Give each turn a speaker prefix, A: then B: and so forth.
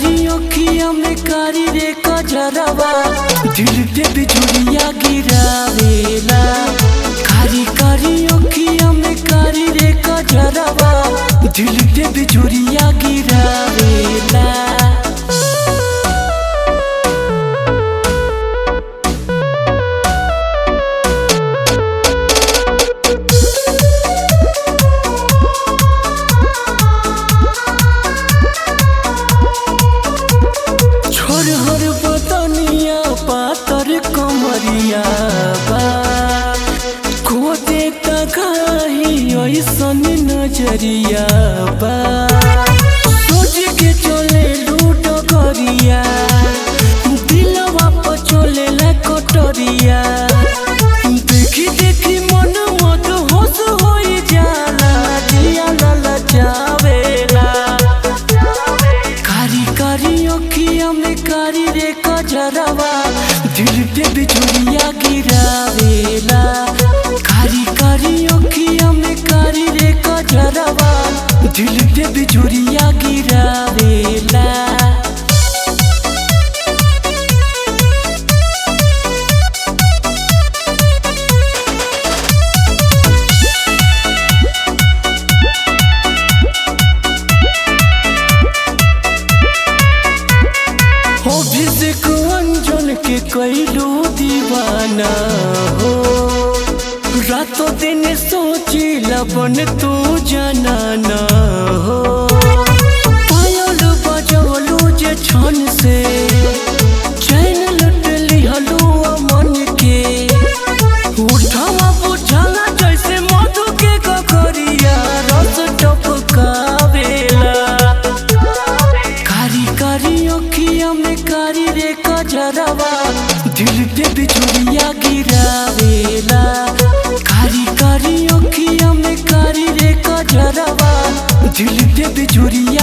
A: कारी अखिया में कारी रे कजरवा दिल पे बिजुरिया गिरावेला। कारी कारी अखिया में कारी रे कजरवा दिल पे बिजुरिया गिरावेला। हर बदनिया पातर कमरिया बा खोदे तकाही ऐसन नजरिया बा। सोच के चले लूट करिया दिलवा पर चले ला कटरिया। देखी देखी मन मत होश होई जाला जिया लाला जावेला। कारी कारी अखिया में कारी रे कजरवा दिल पे बिजुरिया गिरावेला। कारी कारी अखिया में कारी रे कजरवा दिल पे बिजुरिया गिरावेला। अभिषेक अंजन के कैलू दीवाना हो। रातों दिन सोचिला बन तू जनाना हो। पायल बजवलू जे छन से चैन लुट लिहलू मन के। उठावा बुझाला जैसे मधु के ककरिया रस टपकावेला। कारी कारी अखिया में कारी रे कजरवा दिल पे बिजुरिया गिरावेला। कारी कारी अखिया में कारी रे कजरवा दिल पे बिजुरिया